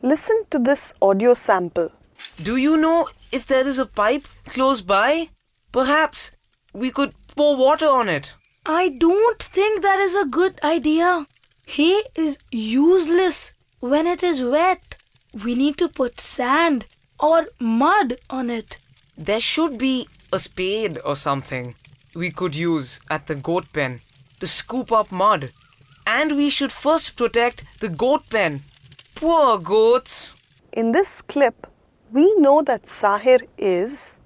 Listen to this audio sample. Do you know if there is a pipe close by? Perhaps we could pour water on it. I don't think that is a good idea. Hay is useless when it is wet. We need to put sand or mud on it. There should be a spade or something we could use at the goat pen to scoop up mud. And we should first protect the goat pen. Poor goats. In this clip, we know that Sahir is